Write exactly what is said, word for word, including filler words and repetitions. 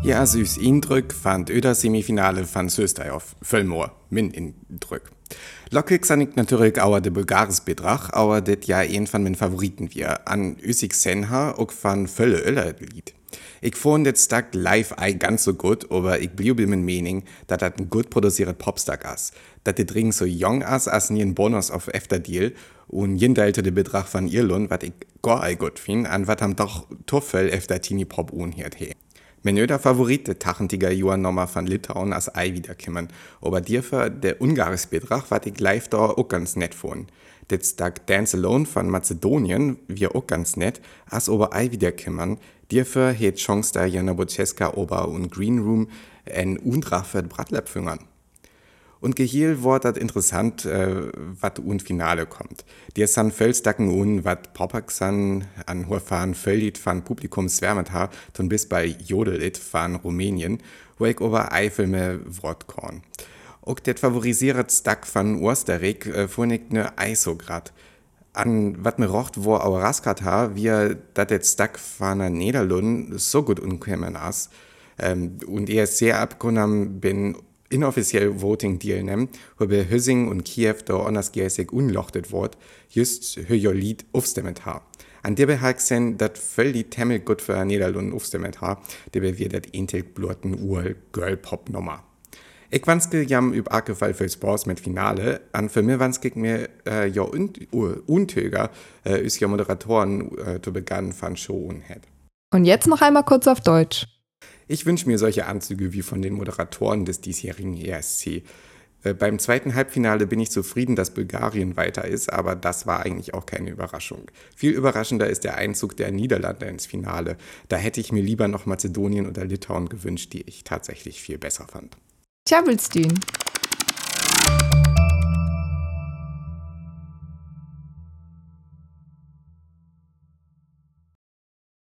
Ja, süß Eindruk fand öder Semifinale van Sösterj auf Völlmoor, min Eindruk. Lockig san ich natürlich auch de Bulgaris Bedrach, aber det ja een van mijn Favoriten wir. An Ösig Senha auch van Völle Öller Lied. Ich fand det Stück live ei ganz so gut, aber ich blieb in mein Mening, dass das ein gut produziertes Popstück ist. Dass det Ring so jung ist, als nie ein Bonus auf Efterdeal und jindeilte de Bedrach von Irland, was ich gar ei gut find, an wat ham doch toffel efter Teenie Pop unhiert he. Mein öder Favorit, der tachentiger Johann Nummer von Litauen, als ei wiederkommen. Aber dafür der ungarische Bedrach, was ich live da auch ganz nett fand. Det Stück Dance Alone von Mazedonien, wir auch ganz nett, als aber ei wiederkommen. Dafür het Chance da Jana Boceska Ober und Green Room en Undrach für Bratlapfingern. Und gehiel war das interessant, äh, wat un Finale kommt. Die san Völstacken un, wat Poppack san an Horfahren völlig van Publikum swärmet ha, ton bis bei Jodelit van Rumänien, wo ich ober Eifilme Wortkorn. Auch det favorisiert Stack van Osterrik äh, fand ich ne ei so grad. An wat mir rocht, wo auch raskat ha, wie dat det Stack van der Niederlund so gut unkämen as. Ähm, und er sehr abgenommen bin, inoffiziell Voting Deal nehmen, wo bei Hüssing und Kiew da andersgäßig unlochtet wird, just höher Lied aufstimmet ha. An der behalten, dat völlig temmel gut für Niederlanden aufstimmet ha, der wir dat intig blurten Uhr Girl Pop Nummer. Ich wanske jam üb Akefall für Sports mit Finale, an für mir wanske ich mir äh, ja un, uh, untöger äh, ist ja Moderatoren äh, zu begannen von Show und het. Und jetzt noch einmal kurz auf Deutsch. Ich wünsche mir solche Anzüge wie von den Moderatoren des diesjährigen E S C. Äh, beim zweiten Halbfinale bin ich zufrieden, dass Bulgarien weiter ist, aber das war eigentlich auch keine Überraschung. Viel überraschender ist der Einzug der Niederlande ins Finale. Da hätte ich mir lieber noch Mazedonien oder Litauen gewünscht, die ich tatsächlich viel besser fand. Tja, willst du ihn?